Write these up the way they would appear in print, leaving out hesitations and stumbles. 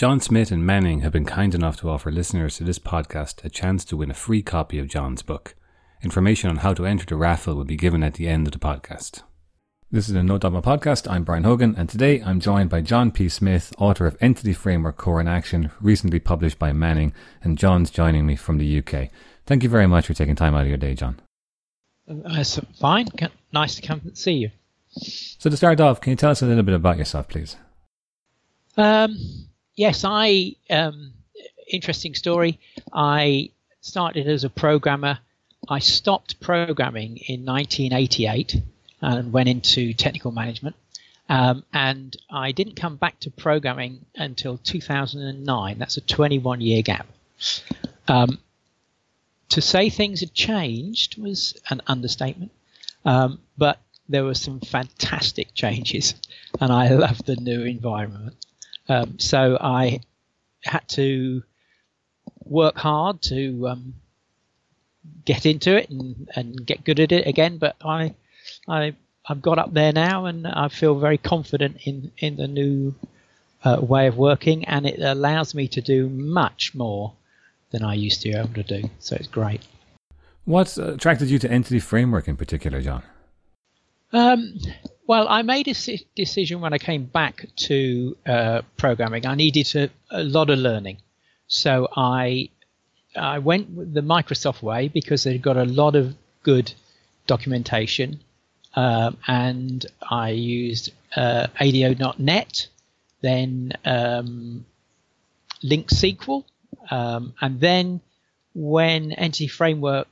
John Smith and Manning have been kind enough to offer listeners to this podcast a chance to win a free copy of John's book. Information on how to enter the raffle will be given at the end of the podcast. This is a No Dogma podcast. I'm Brian Hogan, and today I'm joined by John P. Smith, author of Entity Framework Core in Action, recently published by Manning, and John's joining me from the UK. Thank you very much for taking time out of your day, John. That's fine. Nice to come and see you. So to start off, can you tell us a little bit about yourself, please? Yes, interesting story. I started as a programmer. I stopped programming in 1988 and went into technical management. And I didn't come back to programming until 2009. That's a 21-year gap. To say things had changed was an understatement. But there were some fantastic changes, and I loved the new environment. So I had to work hard to get into it and get good at it again. But I've got up there now, and I feel very confident in the new way of working, and it allows me to do much more than I used to be able to do. So it's great. What attracted you to Entity Framework in particular, John? Well, I made a decision when I came back to programming. I needed a lot of learning. So I went with the Microsoft way because they've got a lot of good documentation. And I used ADO.NET, then Link SQL. And then when Entity Framework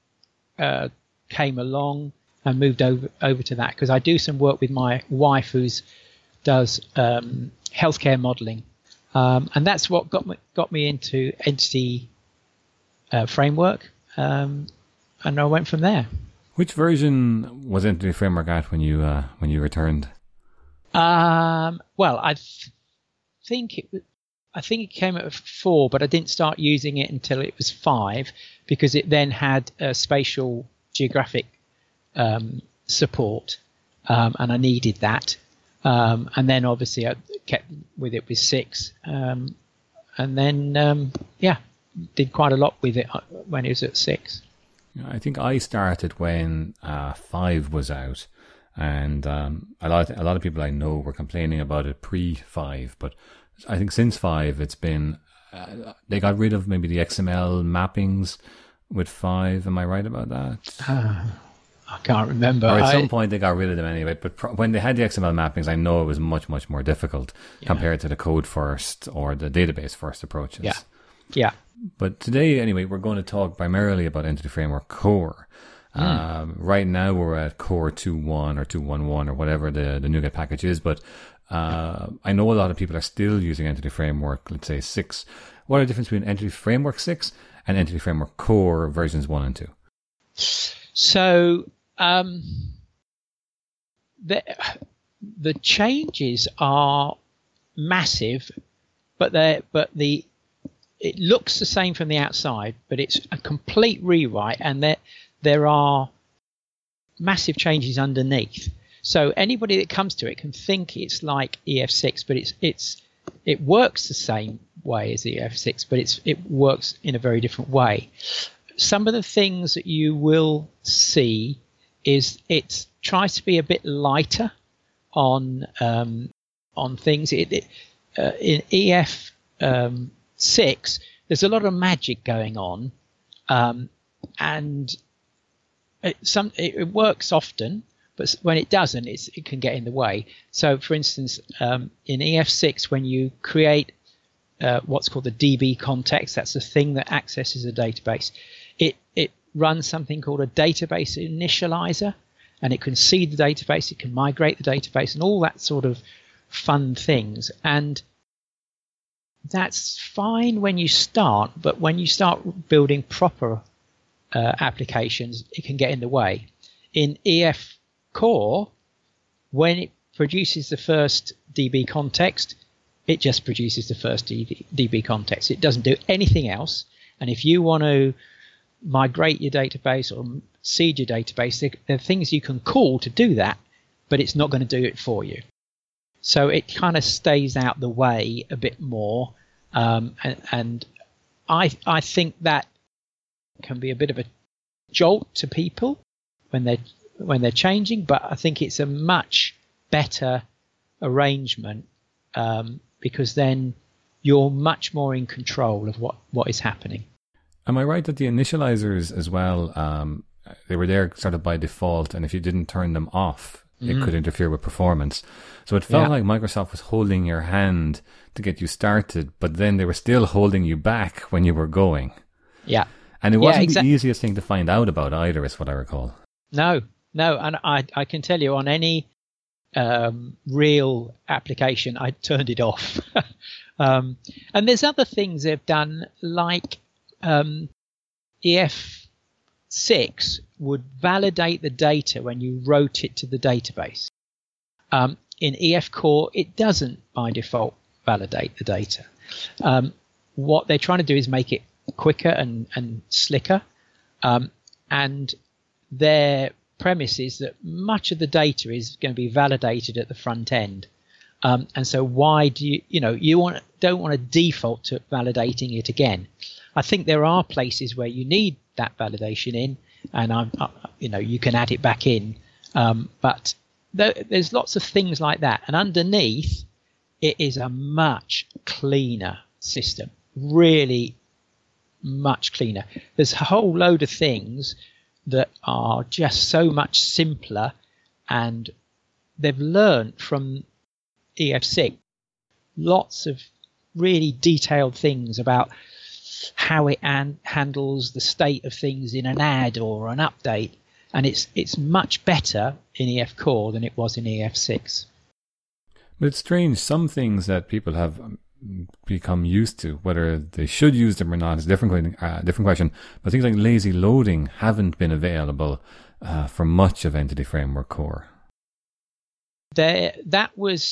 came along, I moved over to that because I do some work with my wife who does healthcare modeling, and that's what got me into Entity Framework, and I went from there. Which version was Entity Framework at when you returned? Well, I think it came at 4, but I didn't start using it until it was 5 because it then had spatial geographic support, and I needed that. And then obviously I kept with it with 6, and then did quite a lot with it when it was at 6. I think I started when 5 was out, and a lot of people I know were complaining about it pre-5, but I think since 5 it's been they got rid of maybe the XML mappings with 5. Am I right about that? I can't remember. Or at some point they got rid of them anyway. But when they had the XML mappings, I know it was much, much more difficult compared to the code first or the database first approaches. Yeah. But today, anyway, we're going to talk primarily about Entity Framework Core. Right now we're at Core 2.1 or 2.1.1 or whatever the NuGet package is. But I know a lot of people are still using Entity Framework, let's say 6. What are the difference between Entity Framework 6 and Entity Framework Core versions 1 and 2? So the changes are massive, but it looks the same from the outside, but it's a complete rewrite, and there are massive changes underneath. So anybody that comes to it can think it's like EF6, but it works the same way as EF6, but it works in a very different way. Some of the things that you will see is it tries to be a bit lighter on things. In EF6, there's a lot of magic going on, and it works often, but when it doesn't, it can get in the way. So, for instance, in EF6, when you create what's called the DB context, that's the thing that accesses a database. It runs something called a database initializer, and it can seed the database, it can migrate the database, and all that sort of fun things. And that's fine when you start, but when you start building proper applications, it can get in the way. In EF Core, when it produces the first DB context, it just produces the first DB context. It doesn't do anything else. And if you want to migrate your database or seed your database, there are things you can call to do that, but it's not going to do it for you. so it kind of stays out the way a bit more. And I think that can be a bit of a jolt to people when they're changing, but I think it's a much better arrangement, because then you're much more in control of what is happening. Am I right that the initializers as well, they were there sort of by default, and if you didn't turn them off, it could interfere with performance? So it felt like Microsoft was holding your hand to get you started, but then they were still holding you back when you were going. Yeah. And it wasn't the easiest thing to find out about either, is what I recall. No. And I can tell you, on any real application, I turned it off. And there's other things they've done, like EF6 would validate the data when you wrote it to the database. In EF Core, it doesn't by default validate the data. What they're trying to do is make it quicker and slicker. And their premise is that much of the data is going to be validated at the front end. And so why do you don't want to default to validating it again? I think there are places where you need that validation in, and you can add it back in. But there's lots of things like that. And underneath, it is a much cleaner system, really much cleaner. There's a whole load of things that are just so much simpler, and they've learned from EF6 lots of really detailed things about how it handles the state of things in an ad or an update, and it's much better in EF Core than it was in EF6. But it's strange, some things that people have become used to, whether they should use them or not is a different question, but things like lazy loading haven't been available for much of Entity Framework Core. That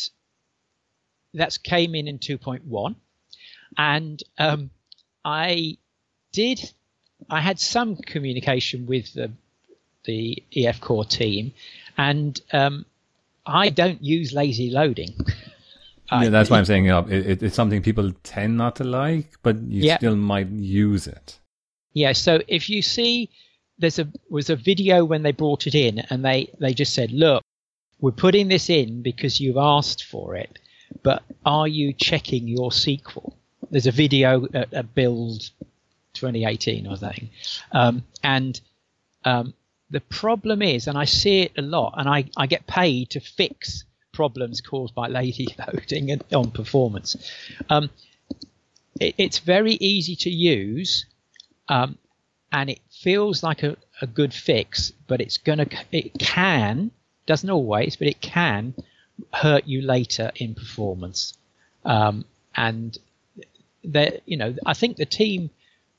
came in 2.1, and I had some communication with the EF Core team, and I don't use lazy loading. Yeah, that's why I'm saying it's something people tend not to like, but you still might use it. Yeah, so if you see, was a video when they brought it in, and they just said, look, we're putting this in because you've asked for it, but are you checking your SQL? There's a video at Build 2018 or something. And the problem is, and I see it a lot, and I get paid to fix problems caused by lazy loading and on performance. It's very easy to use, and it feels like a good fix, but it can, doesn't always, but it can hurt you later in performance. And I think the team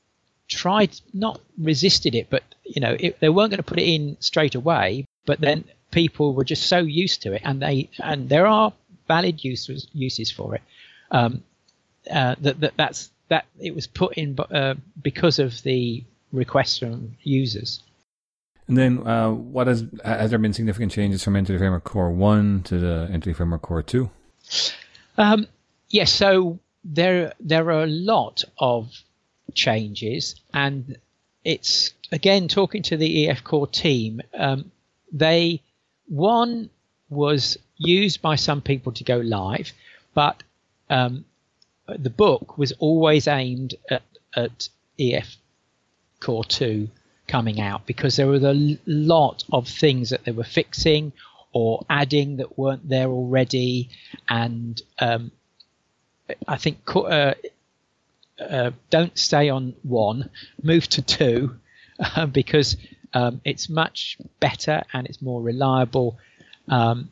resisted it, but they weren't going to put it in straight away. But then people were just so used to it, and there are valid uses for it. That it was put in because of the requests from users. And then, has there been significant changes from Entity Framework Core 1 to the Entity Framework Core 2? Yes, so there are a lot of changes, and it's, again, talking to the EF Core team, one was used by some people to go live, but the book was always aimed at EF Core 2 coming out, because there were a lot of things that they were fixing or adding that weren't there already. And I think don't stay on 1, move to 2, because it's much better and it's more reliable. And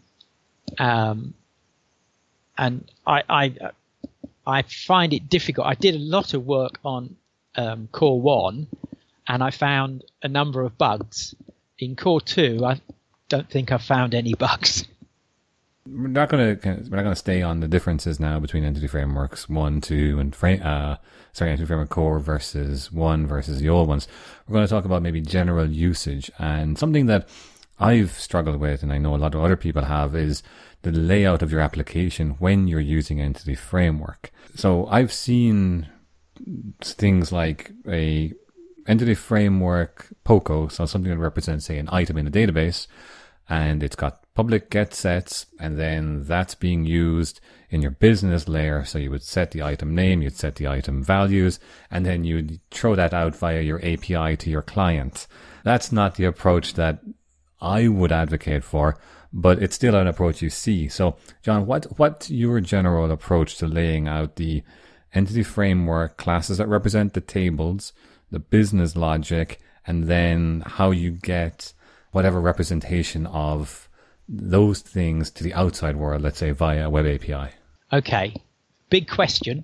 I find it difficult. I did a lot of work on Core 1, and I found a number of bugs. In Core 2, I don't think I've found any bugs. We're not going to stay on the differences now between Entity Frameworks 1, 2, and Entity Framework Core versus 1 versus the old ones. We're going to talk about maybe general usage, and something that I've struggled with, and I know a lot of other people have, is the layout of your application when you're using Entity Framework. So I've seen things like a Entity Framework POCO, so something that represents, say, an item in a database, and it's got public get sets, and then that's being used in your business layer. So you would set the item name, you'd set the item values, and then you'd throw that out via your API to your client. That's not the approach that I would advocate for, but it's still an approach you see. So, John, what's your general approach to laying out the Entity Framework classes that represent the tables, the business logic, and then how you get whatever representation of those things to the outside world, let's say via a web API? Okay, big question.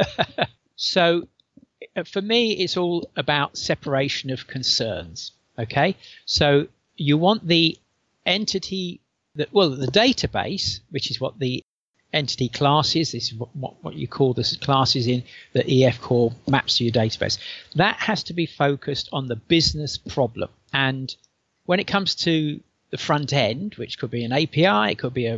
So for me, it's all about separation of concerns. Okay, so you want the entity, the database, which is what the entity class is. This is what you call the classes in the EF core maps to your database. That has to be focused on the business problem. And when it comes to the front end, which could be an API, it could be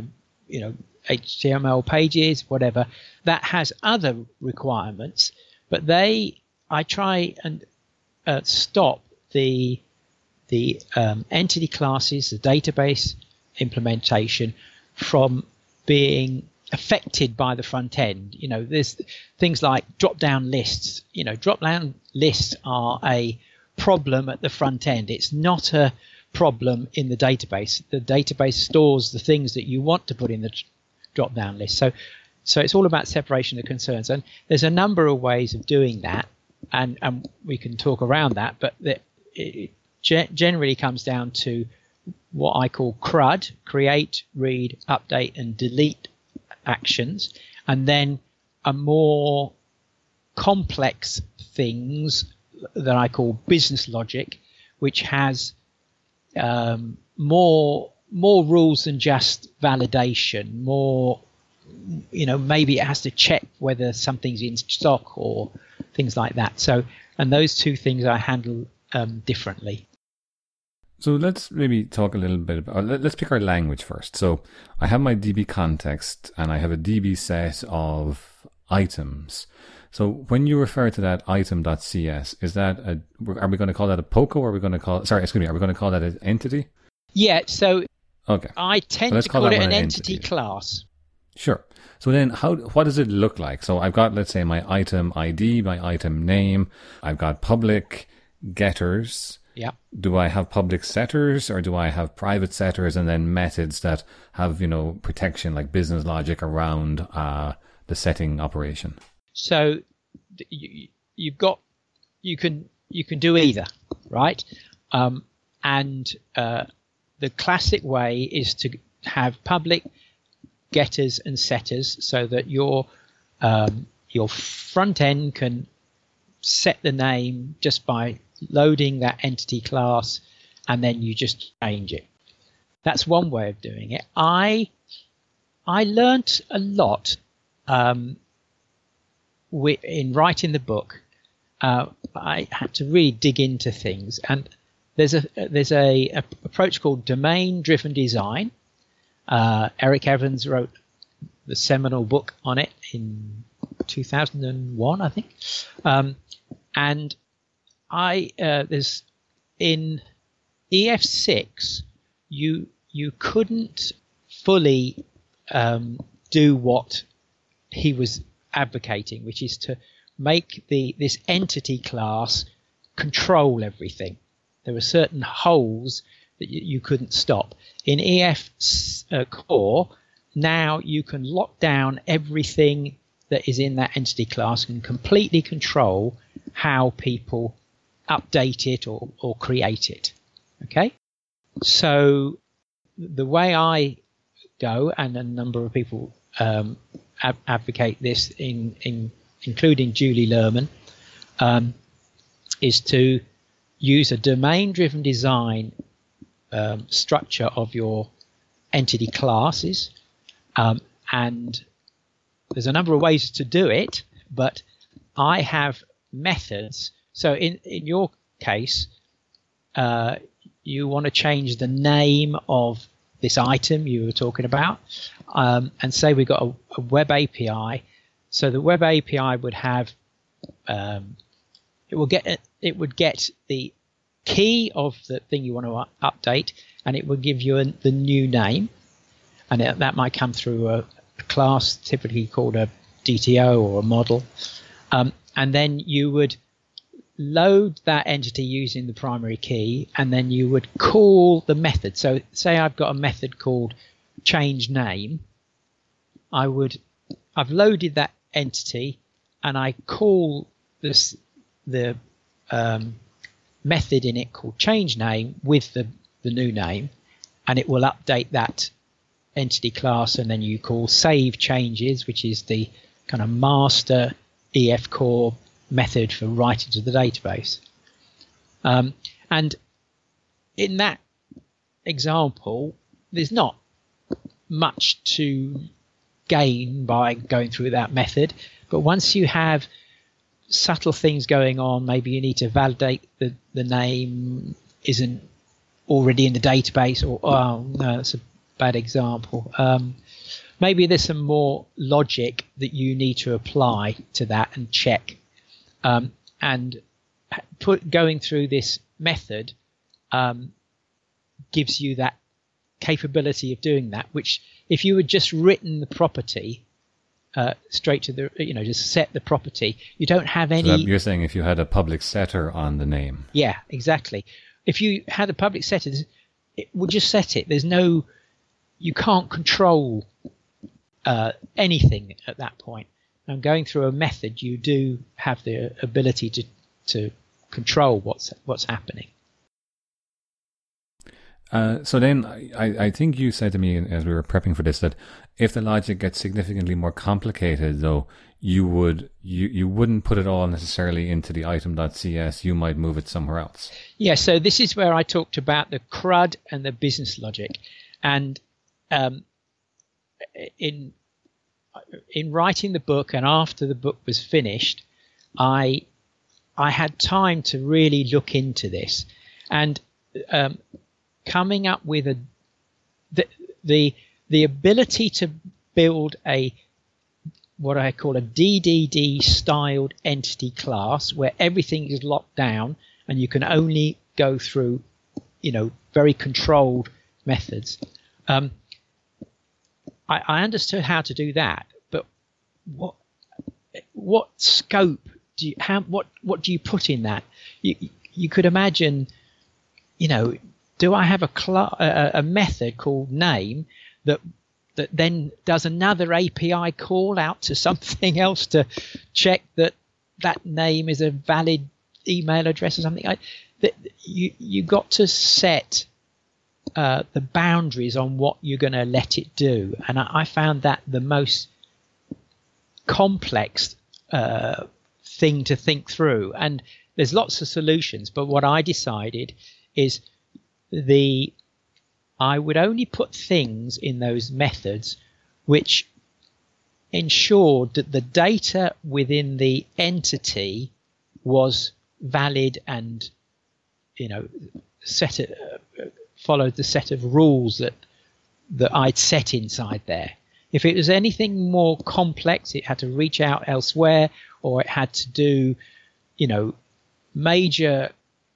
HTML pages, whatever, that has other requirements, but I try and stop the entity classes, the database implementation from being affected by the front end. There's things like drop-down lists. Drop-down lists are a problem at the front end. It's not a problem in the database. The database stores the things that you want to put in the drop-down list. So it's all about separation of concerns. And there's a number of ways of doing that, and we can talk around that, but it generally comes down to what I call CRUD, create, read, update, and delete actions, and then a more complex things that I call business logic, which has more rules than just validation. More, maybe it has to check whether something's in stock or things like that. So, and those two things I handle differently. So let's maybe talk a little bit about, let's pick our language first. So I have my DB context and I have a DB set of items. So when you refer to that item.cs, is that are we going to call that a POCO, or are we going to call that an entity? Yeah, so okay. I tend to call it an entity class. Sure. So then what does it look like? So I've got, let's say, my item ID, my item name. I've got public getters. Yeah. Do I have public setters, or do I have private setters and then methods that have, protection like business logic around the setting operation? So you can do either, right? And the classic way is to have public getters and setters, so that your front end can set the name just by loading that entity class, and then you just change it. That's one way of doing it. I learnt a lot in writing the book. I had to really dig into things, and there's a approach called domain-driven design. Eric Evans wrote the seminal book on it in 2001, I think. And there's in EF6, you couldn't fully do what he was advocating, which is to make this entity class control everything. There were certain holes that you couldn't stop. In EF core, now you can lock down everything that is in that entity class and completely control how people update it or create it. Okay? So the way I go, and a number of people advocate this, including Julie Lerman, is to use a domain-driven design structure of your entity classes. And there's a number of ways to do it, but I have methods. So in your case, you want to change the name of this item you were talking about, and say we've got a web API. So the web API would have it would get the key of the thing you want to update, and it would give you the new name, and that might come through a class typically called a DTO or a model, and then you would load that entity using the primary key, and then you would call the method. So say I've got a method called change name. I've loaded that entity, and I call the method in it called change name with the new name, and it will update that entity class. And then you call save changes, which is the kind of master EF core method for writing to the database. And in that example, there's not much to gain by going through that method, but once you have subtle things going on, maybe you need to validate the name isn't already in the database, or oh no, that's a bad example. Maybe there's some more logic that you need to apply to that and check, and going through this method gives you that capability of doing that, which if you had just written the property straight to the, just set the property, you don't have any. So you're saying if you had a public setter on the name. Yeah, exactly. If you had a public setter, it would just set it. There's no, you can't control anything at that point. And going through a method, you do have the ability to control what's happening. So then I think you said to me as we were prepping for this that if the logic gets significantly more complicated, though, you wouldn't put it all necessarily into the item.cs. You might move it somewhere else. Yeah, so this is where I talked about the CRUD and the business logic. And in writing the book and after the book was finished, I had time to really look into this. And coming up with the ability to build what I call a DDD styled entity class where everything is locked down and you can only go through, very controlled methods. I understood how to do that, but what scope do you what do you put in that? You could imagine, do I have a method called name that then does another API call out to something else to check that name is a valid email address or something? You got to set the boundaries on what you're going to let it do, and I found that the most complex thing to think through. And there's lots of solutions, but what I decided is I would only put things in those methods which ensured that the data within the entity was valid and followed the set of rules that I'd set inside there. If it was anything more complex, it had to reach out elsewhere, or it had to do major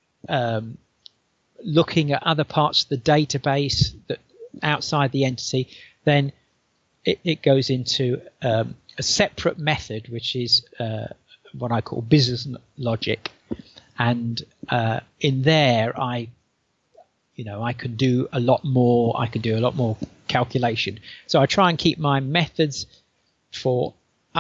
looking at other parts of the database that outside the entity, then it goes into a separate method, which is what I call business logic. And in there, I can do a lot more. I can do a lot more calculation. So I try and keep my methods for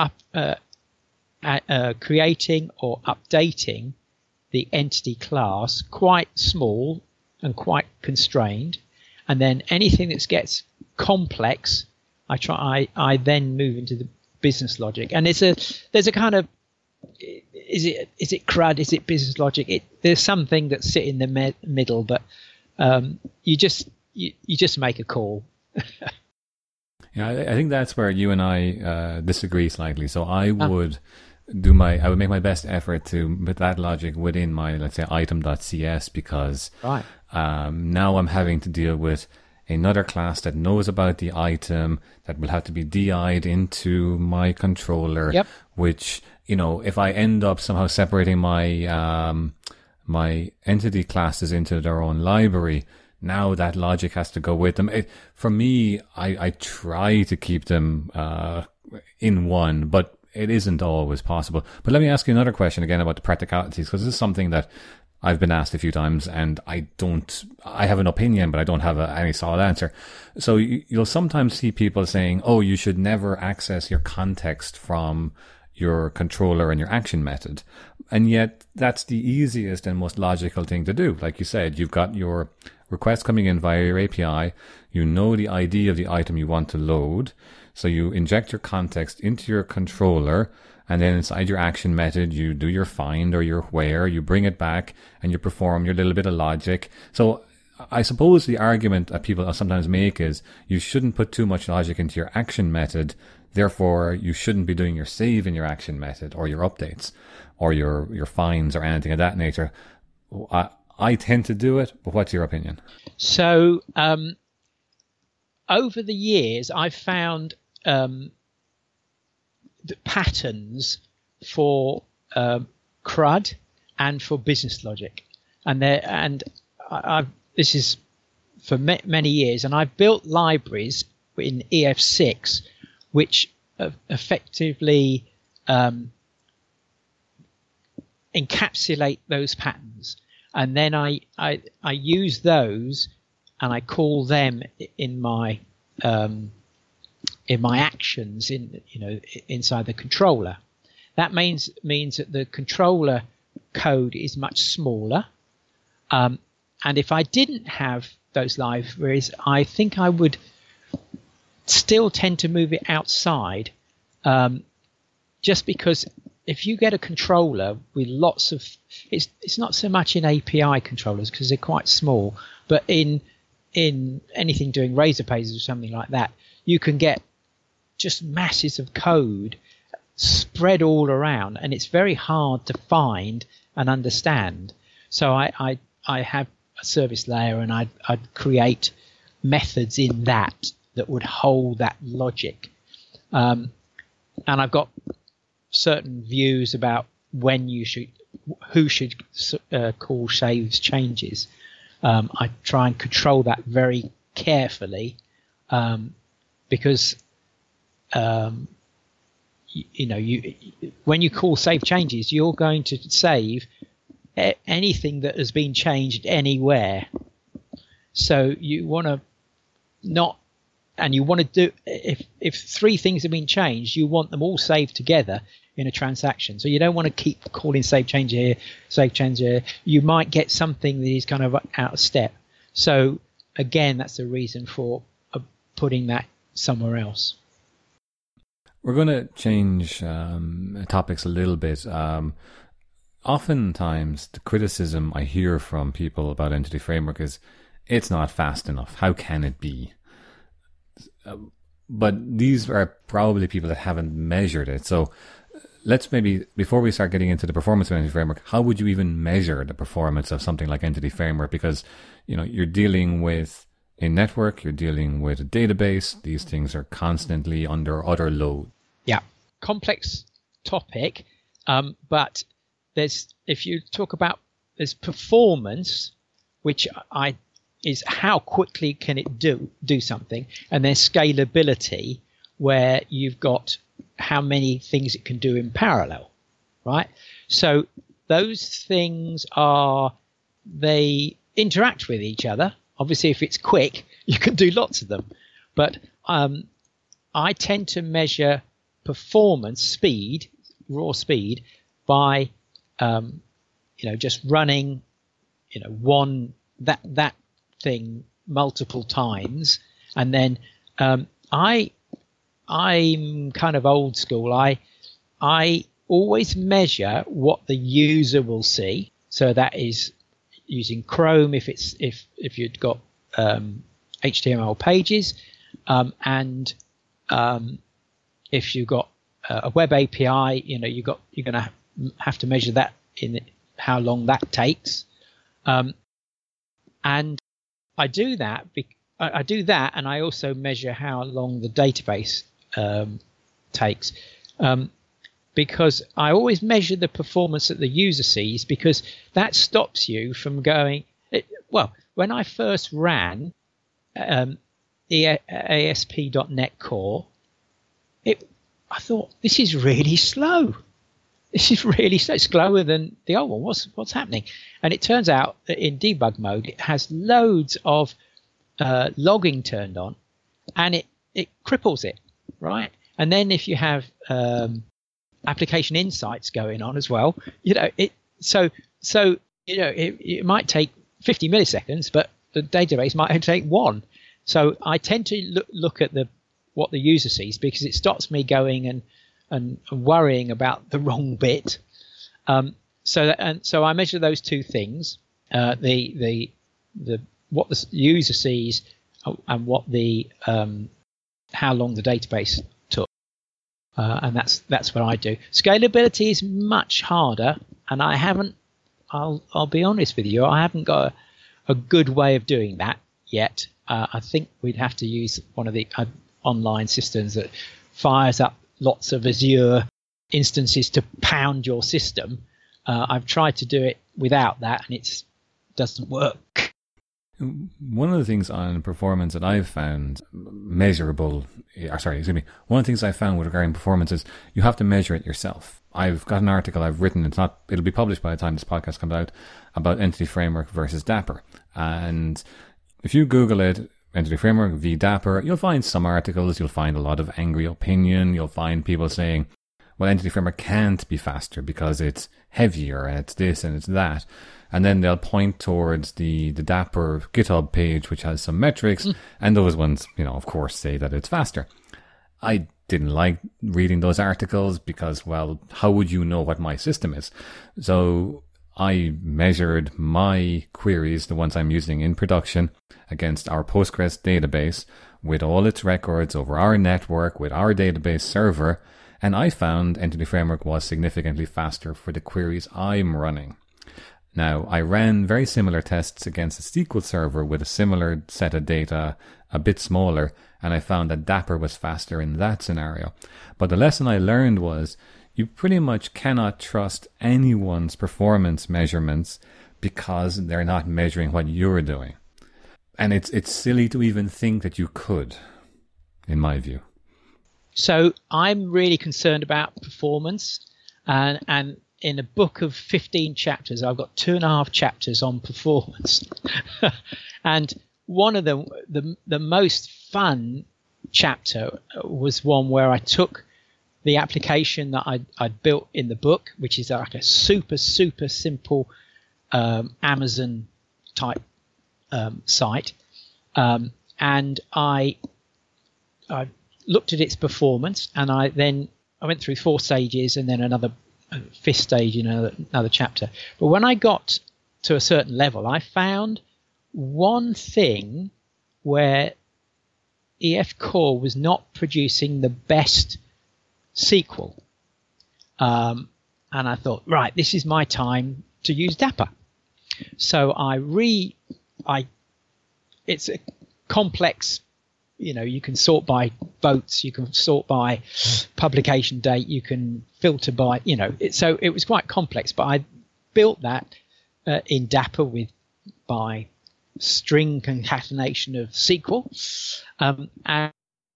creating or updating the entity class quite small and quite constrained, and then anything that gets complex, I then move into the business logic. And there's a kind of, is it CRUD, is it business logic? There's something that sit in the middle, but you just make a call. Yeah, I think that's where you and I disagree slightly. So I would I would make my best effort to put that logic within my, let's say, item.cs, because Right. now I'm having to deal with another class that knows about the item that will have to be DI'd into my controller, Yep. which, if I end up somehow separating my my entity classes into their own library, now that logic has to go with them. For me, I try to keep them in one, but it isn't always possible. But let me ask you another question again about the practicalities, because this is something that I've been asked a few times, and I have an opinion, but I don't have any solid answer. So you'll sometimes see people saying, oh, you should never access your context from your controller and your action method. And yet that's the easiest and most logical thing to do. Like you said, you've got your request coming in via your API. You know the ID of the item you want to load. So you inject your context into your controller, and then inside your action method, you do your find or your where, you bring it back, and you perform your little bit of logic. So I suppose the argument that people sometimes make is you shouldn't put too much logic into your action method. Therefore, you shouldn't be doing your save in your action method or your updates or your finds or anything of that nature. I tend to do it, but what's your opinion? So over the years, I've found the patterns for CRUD and for business logic, and this is for many years, and I've built libraries in EF6 which effectively encapsulate those patterns, and then I use those and I call them in my actions inside the controller. That means that the controller code is much smaller, and if I didn't have those libraries, I think I would still tend to move it outside, just because if you get a controller with lots of, it's not so much in API controllers because they're quite small, but in anything doing razor pages or something like that, you can get just masses of code spread all around, and it's very hard to find and understand. So I have a service layer, and I'd create methods in that would hold that logic, and I've got certain views about who should call saves changes. I try and control that very carefully, because when you call save changes, you're going to save anything that has been changed anywhere. So you want to not, and you want to do, if three things have been changed, you want them all saved together in a transaction. So you don't want to keep calling save change here, save change here. You might get something that is kind of out of step. So again, that's the reason for putting that somewhere else. We're going to change topics a little bit. Oftentimes, the criticism I hear from people about Entity Framework is, it's not fast enough. How can it be? But these are probably people that haven't measured it. So let's maybe, before we start getting into the performance of Entity Framework, how would you even measure the performance of something like Entity Framework? Because, you're dealing with a network, you're dealing with a database. These things are constantly under utter load. Yeah, complex topic. But if you talk about, there's performance, which is how quickly can it do something, and there's scalability, where you've got how many things it can do in parallel, right? So those things they interact with each other. Obviously, if it's quick, you can do lots of them, but I tend to measure performance, speed, raw speed, by just running that thing multiple times, and then I'm kind of old school. I always measure what the user will see. So that is using Chrome if you've got HTML pages, and if you've got a web API, you're going to have to measure that in how long that takes. And I do that. I do that, and I also measure how long the database takes, because I always measure the performance that the user sees, because that stops you from going. When I first ran ASP.NET Core, I thought, this is really slow. This is really slow. It's slower than the old one. What's happening? And it turns out that in debug mode, it has loads of logging turned on, and it cripples it, right? And then if you have application insights going on as well, it might take 50 milliseconds, but the database might only take 1. So I tend to look at what the user sees, because it stops me going and worrying about the wrong bit. So I measure those two things: what the user sees and what how long the database took. And that's what I do. Scalability is much harder, and I haven't. I'll be honest with you. I haven't got a good way of doing that yet. I think we'd have to use one of the online systems that fires up lots of Azure instances to pound your system. I've tried to do it without that, and it doesn't work. One of the things on performance that I've found measurable, one of the things I found with regarding performance is you have to measure it yourself. I've got an article I've written, it'll be published by the time this podcast comes out, about Entity Framework versus Dapr. And if you Google it, Entity Framework v Dapr, you'll find some articles, you'll find a lot of angry opinion, you'll find people saying, well, Entity Framework can't be faster because it's heavier and it's this and it's that. And then they'll point towards the Dapr GitHub page, which has some metrics, and those ones, of course, say that it's faster. I didn't like reading those articles because, well, how would you know what my system is? So I measured my queries, the ones I'm using in production, against our Postgres database with all its records over our network, with our database server, and I found Entity Framework was significantly faster for the queries I'm running. Now, I ran very similar tests against a SQL server with a similar set of data, a bit smaller, and I found that Dapr was faster in that scenario. But the lesson I learned was you pretty much cannot trust anyone's performance measurements because they're not measuring what you're doing. And it's silly to even think that you could, in my view. So I'm really concerned about performance, and in a book of 15 chapters, I've got 2.5 chapters on performance. And one of them, the most fun chapter, was one where I took the application that I'd built in the book, which is like a super simple Amazon type site, and I looked at its performance, and I went through 4 stages and then another 5th stage in another chapter. But when I got to a certain level, I found one thing where EF Core was not producing the best SQL. And I thought, right, this is my time to use Dapr. So it's a complex, you can sort by votes, you can sort by publication date, you can filter by, so it was quite complex, but I built that in Dapr by string concatenation of SQL. And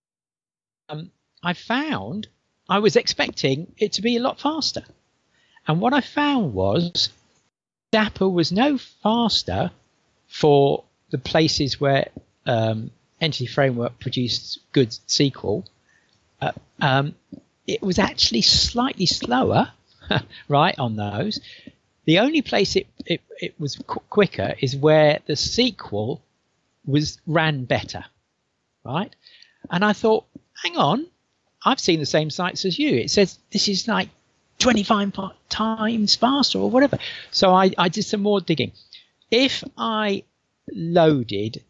I found I was expecting it to be a lot faster. And what I found was Dapr was no faster for the places where Entity Framework produced good SQL. It was actually slightly slower, right, on those. The only place it was quicker is where the SQL ran better, right? And I thought, hang on, I've seen the same sites as you. It says this is like 25 times faster or whatever. So I did some more digging. If I loaded,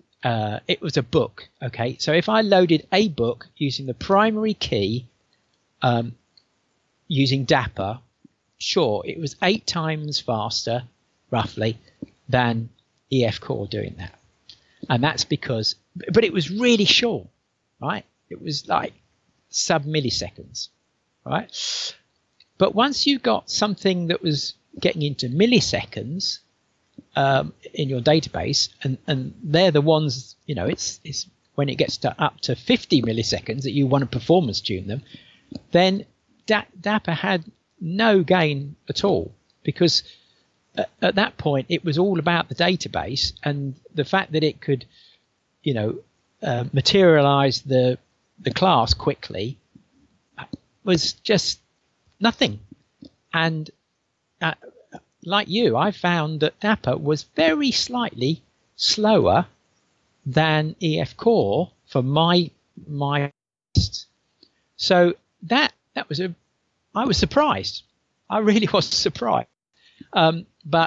it was a book, okay? So if I loaded a book using the primary key using Dapper, sure, it was 8 times faster, roughly, than EF Core doing that. And that's because, but it was really short, right? It was like sub-milliseconds, right? But once you got something that was getting into milliseconds in your database, and they're the ones, you know, it's when it gets to up to 50 milliseconds that you want to performance tune them, then Dapper had no gain at all, because at that point it was all about the database, and the fact that it could, you know, materialize the class quickly was just nothing. And like you, I found that Dapper was very slightly slower than EF Core for my tests. So that was I was surprised. I really was surprised. But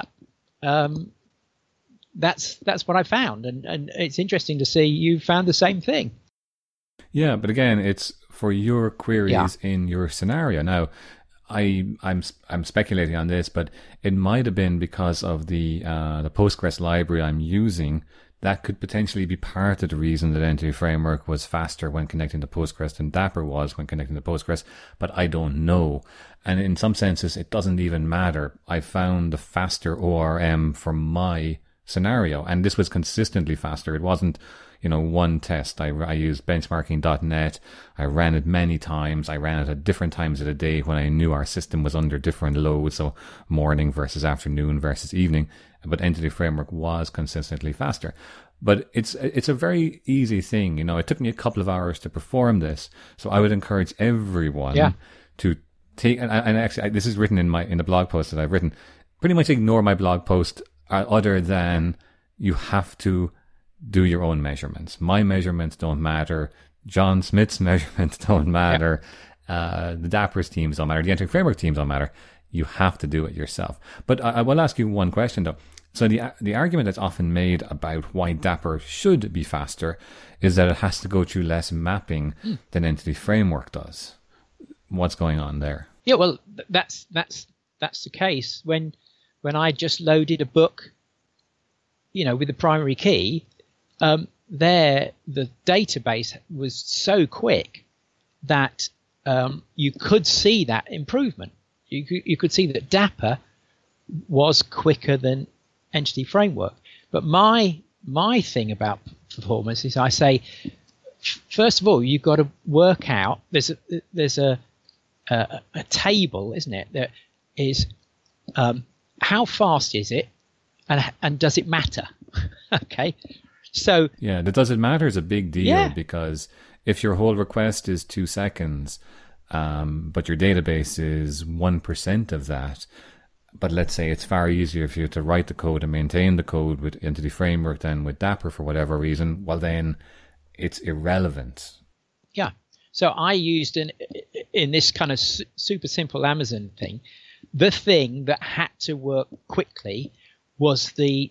that's what I found, and it's interesting to see you found the same thing. Yeah, but again, it's for your queries in your scenario. Now, I'm speculating on this, but it might have been because of the Postgres library I'm using. That could potentially be part of the reason that Entity Framework was faster when connecting to Postgres than Dapper was when connecting to Postgres, but I don't know. And in some senses, it doesn't even matter. I found the faster ORM for my scenario, and this was consistently faster. It wasn't, you know, one test. I used benchmarking.net. I ran it many times. I ran it at different times of the day when I knew our system was under different loads, so morning versus afternoon versus evening. But Entity Framework was consistently faster. But it's a very easy thing. You know, it took me a couple of hours to perform this. So I would encourage everyone to take, and actually this is written in the blog post that I've written, pretty much ignore my blog post other than you have to do your own measurements. My measurements don't matter. John Smith's measurements don't matter. The Dapper's teams don't matter. The Entity Framework teams don't matter. You have to do it yourself. But I will ask you one question though. So the argument that's often made about why Dapper should be faster is that it has to go through less mapping than Entity Framework does. What's going on there? Yeah, well, that's the case. When I just loaded a book, you know, with the primary key, the database was so quick that you could see that improvement. You could see that Dapper was quicker than Entity Framework. But my thing about performance is, I say, first of all, you've got to work out. There's a table, isn't it? That is how fast is it, and does it matter? Okay, so yeah, the does it matter is a big deal, because if your whole request is 2 seconds. But your database is 1% of that. But let's say it's far easier for you to write the code and maintain the code with Entity Framework than with Dapper for whatever reason. Well, then it's irrelevant. Yeah. So I used in this kind of super simple Amazon thing, the thing that had to work quickly was the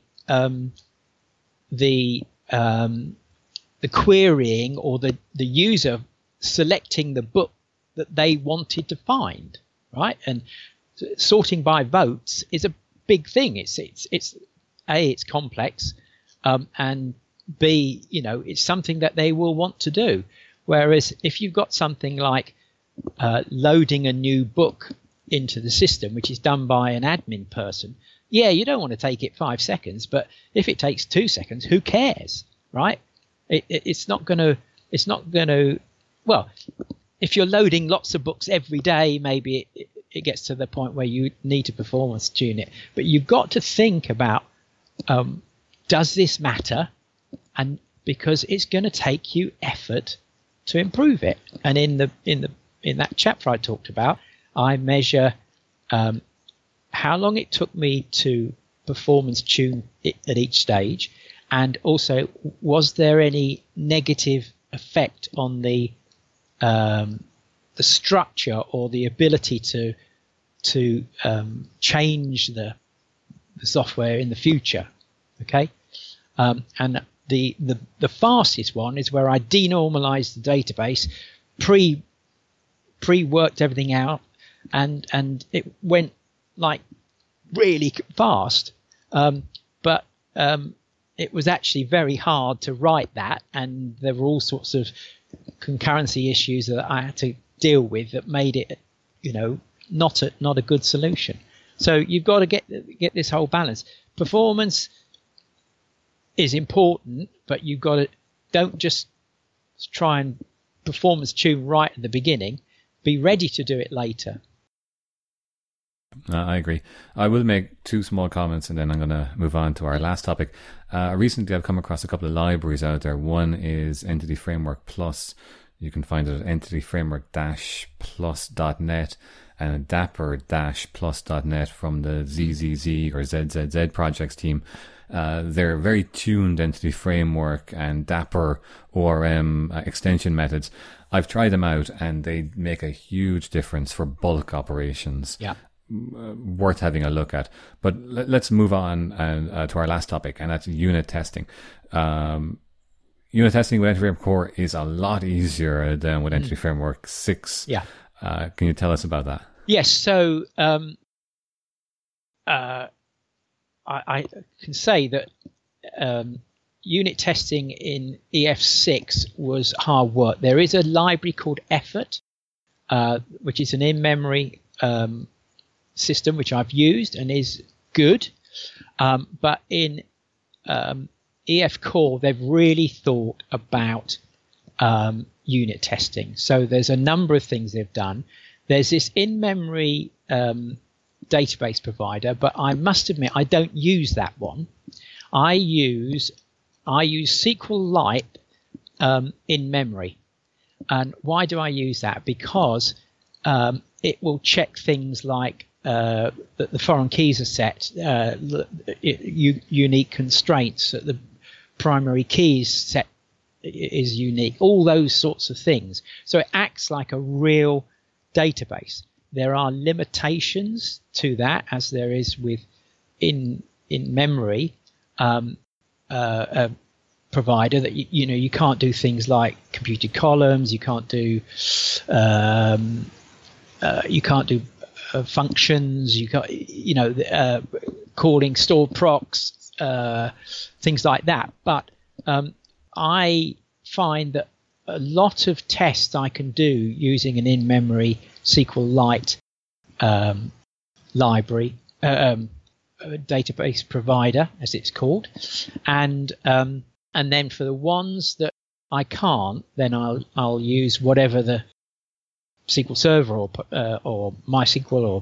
querying, or the user selecting the book that they wanted to find, right? And sorting by votes is a big thing. It's A, it's complex, and B, you know, it's something that they will want to do. Whereas if you've got something like loading a new book into the system, which is done by an admin person, yeah, you don't want to take it 5 seconds, but if it takes 2 seconds, who cares, right? It's not going to. Well, if you're loading lots of books every day, maybe it gets to the point where you need to performance tune it. But you've got to think about, does this matter? And because it's going to take you effort to improve it. And in that chapter I talked about, I measure how long it took me to performance tune it at each stage, and also was there any negative effect on the structure or the ability to change the software in the future. Okay, and the fastest one is where I denormalized the database, pre-worked everything out, and it went like really fast. But it was actually very hard to write that, and there were all sorts of concurrency issues that I had to deal with that made it, not a good solution. So you've got to get this whole balance. Performance is important, but you've got to don't just try and performance tune right at the beginning. Be ready to do it later. I agree. I will make two small comments and then I'm going to move on to our last topic. Recently, I've come across a couple of libraries out there. One is Entity Framework Plus. You can find it at entityframework-plus.net and dapper-plus.net from the ZZZ or ZZZ projects team. They're very tuned Entity Framework and Dapper ORM extension methods. I've tried them out and they make a huge difference for bulk operations. Yeah. Worth having a look at. But let's move on to our last topic, and that's unit testing. Unit testing with Entity Framework Core is a lot easier than with Entity Framework 6. Yeah. Can you tell us about that? Yes. So I can say that unit testing in EF6 was hard work. There is a library called Effort, which is an in-memory system which I've used and is good. But in EF Core, they've really thought about unit testing. So there's a number of things they've done. There's this in-memory database provider, but I must admit I don't use that one. I use SQLite in memory. And why do I use that? Because it will check things like that the foreign keys are set, unique constraints, that the primary keys set is unique, all those sorts of things. So it acts like a real database. There are limitations to that, as there is with in memory provider, that you can't do things like computed columns, you can't do functions, you can't calling stored procs, things like that. But I find that a lot of tests I can do using an in-memory SQLite library, database provider, as it's called, and then for the ones that I can't, then I'll use whatever the SQL Server or MySQL or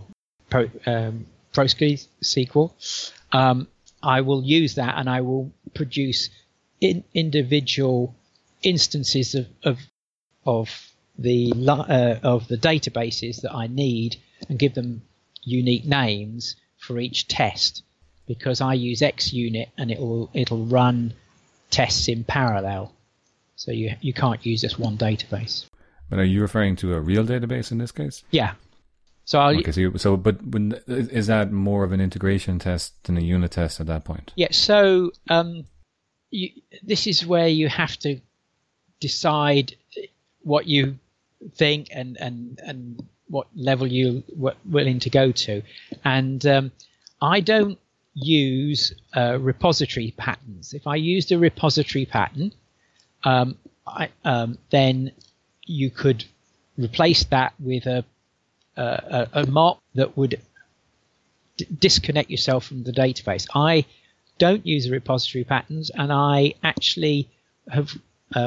PostgreSQL. I will use that, and I will produce individual instances of the databases that I need, and give them unique names for each test, because I use XUnit and it'll run tests in parallel. So you can't use just one database. But are you referring to a real database in this case? Yeah. So is that more of an integration test than a unit test at that point? Yeah. So this is where you have to decide what you think and what level you're willing to go to. And I don't use repository patterns. If I used a repository pattern, then you could replace that with a mock that would disconnect yourself from the database. I don't use the repository patterns, and I actually have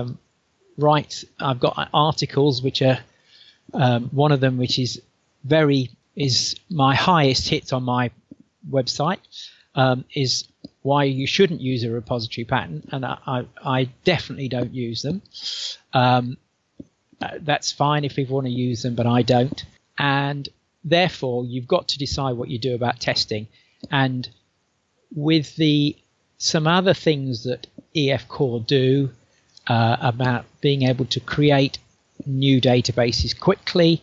I've got articles which are one of them, which is my highest hits on my website, is why you shouldn't use a repository pattern, and I definitely don't use them. That's fine if people want to use them, but I don't. And therefore, you've got to decide what you do about testing. And with some other things that EF Core do about being able to create new databases quickly,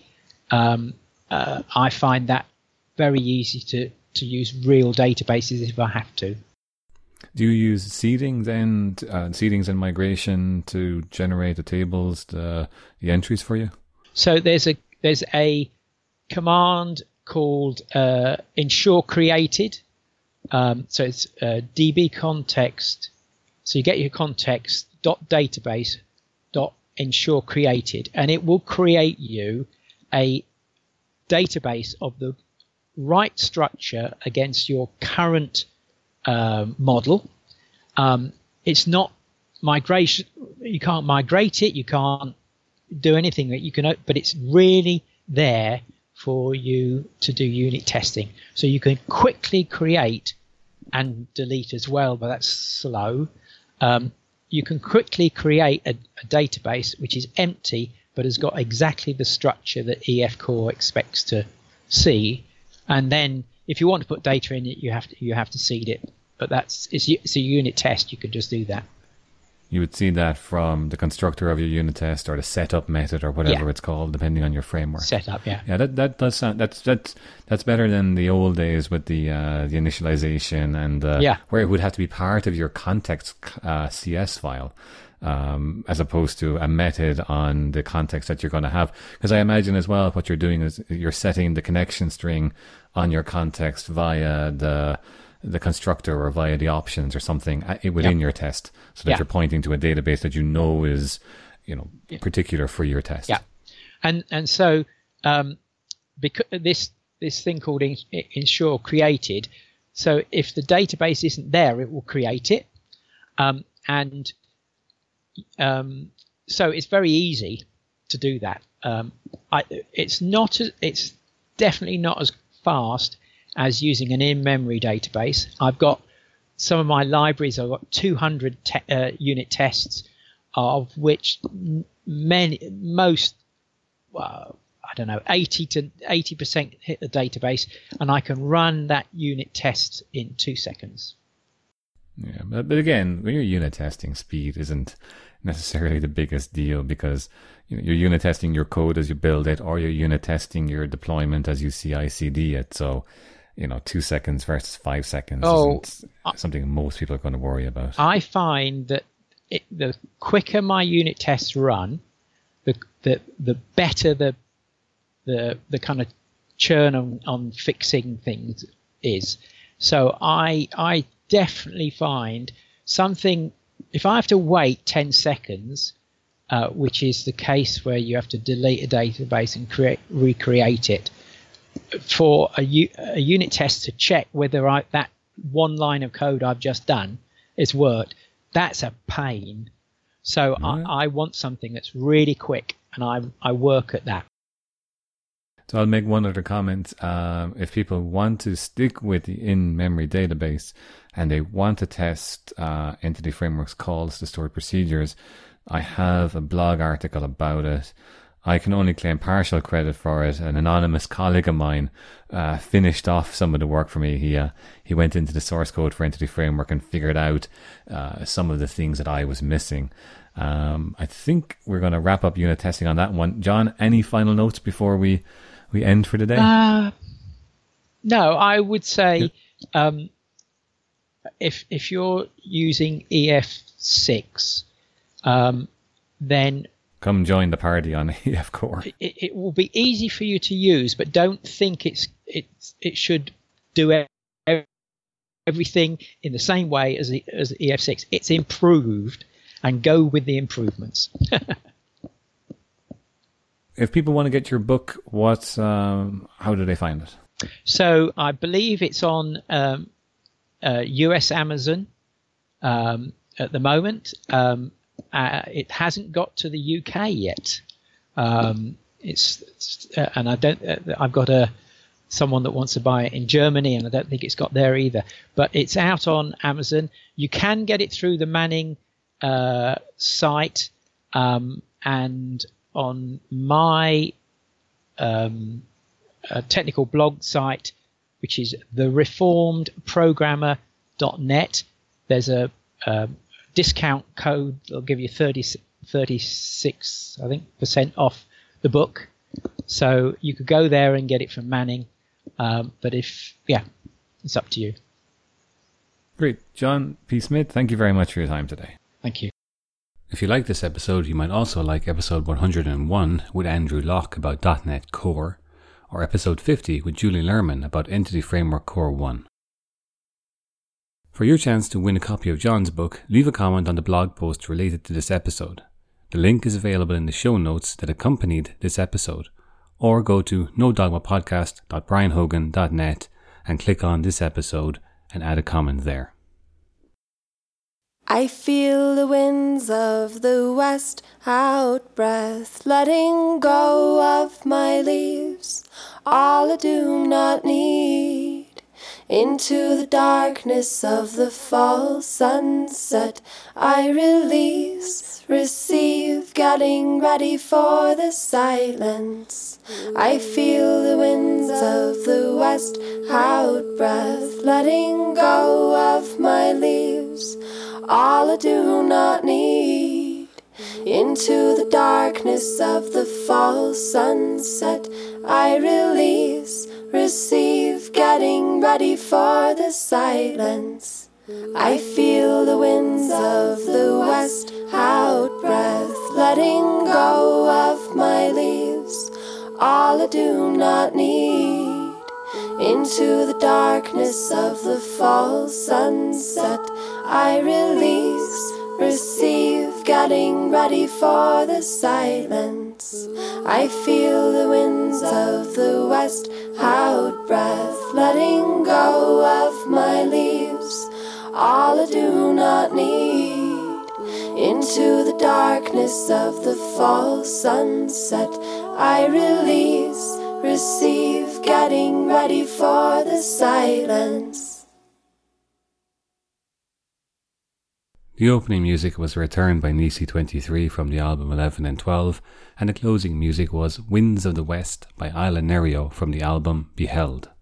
I find that very easy to use real databases if I have to. Do you use seedings and migration to generate the tables, the entries for you? So there's there's a command called ensure created. So it's db context. So you get your context dot database dot ensure created, and it will create you a database of the right structure against your current model. It's not migration. You can't migrate it. You can't do anything that you can, but it's really there for you to do unit testing. So you can quickly create and delete as well, but that's slow. You can quickly create a database which is empty but has got exactly the structure that EF Core expects to see. And then if you want to put data in it, you have to seed it. But it's a unit test. You can just do that. You would see that from the constructor of your unit test or the setup method or whatever it's called, depending on your framework. Setup, yeah. Yeah, that does sound that's better than the old days with the initialization and where it would have to be part of your context CS file, as opposed to a method on the context that you're going to have. Because I imagine as well, what you're doing is you're setting the connection string on your context via the constructor or via the options or something within your test, so that you're pointing to a database that you know is, particular for your test. Yeah, and so because this thing called ensure created, so if the database isn't there, it will create it, and so it's very easy to do that. It's definitely not as fast as using an in-memory database. I've got some of my libraries. I've got 200 unit tests, of which most, well, I don't know, 80% hit the database, and I can run that unit test in 2 seconds. Yeah, but again, when you're unit testing, speed isn't necessarily the biggest deal, because you're unit testing your code as you build it, or you're unit testing your deployment as you CI/CD it. So 2 seconds versus 5 seconds isn't something most people are going to worry about. I find that the quicker my unit tests run, the better the kind of churn on fixing things is. So I definitely find something, if I have to wait 10 seconds, which is the case where you have to delete a database and recreate it, for a unit test to check whether that one line of code I've just done has worked, that's a pain. So I want something that's really quick, and I work at that. So I'll make one other comment. If people want to stick with the in-memory database and they want to test Entity Framework's calls to stored procedures, I have a blog article about it. I can only claim partial credit for it. An anonymous colleague of mine finished off some of the work for me. He went into the source code for Entity Framework and figured out some of the things that I was missing. I think we're going to wrap up unit testing on that one. John, any final notes before we end for today? No, I would say if you're using EF6, then come join the party on EF Core. It will be easy for you to use, but don't think it should do everything in the same way as EF6. It's improved, and go with the improvements. If people want to get your book, how do they find it? So I believe it's on US Amazon at the moment. It hasn't got to the UK yet. And I don't. I've got someone that wants to buy it in Germany, and I don't think it's got there either. But it's out on Amazon. You can get it through the Manning site, and on my technical blog site, which is thereformedprogrammer.net. There's a discount code that'll give you 36, I think, % off the book. So you could go there and get it from Manning. But it's up to you. Great. John P. Smith, thank you very much for your time today. Thank you. If you like this episode, you might also like episode 101 with Andrew Locke about .NET Core, or episode 50 with Julie Lerman about Entity Framework Core 1. For your chance to win a copy of John's book, leave a comment on the blog post related to this episode. The link is available in the show notes that accompanied this episode, or go to nodogmapodcast.brianhogan.net and click on this episode and add a comment there. I feel the winds of the west out breath, letting go of my leaves, all I do not need. Into the darkness of the fall sunset, I release, receive, getting ready for the silence. I feel the winds of the west out breath, letting go of my leaves, all I do not need. Into the darkness of the fall sunset, I release, receive, getting ready for the silence. I feel the winds of the west out breath, letting go of my leaves, all I do not need. Into the darkness of the fall sunset, I release, receive, getting ready for the silence. I feel the winds of the west out breath, letting go of my leaves, all I do not need. Into the darkness of the fall sunset, I release, receive, getting ready for the silence. The opening music was Return by Nisi23 from the album 11 and 12, and the closing music was Winds of the West by Isla Nerio from the album Beheld.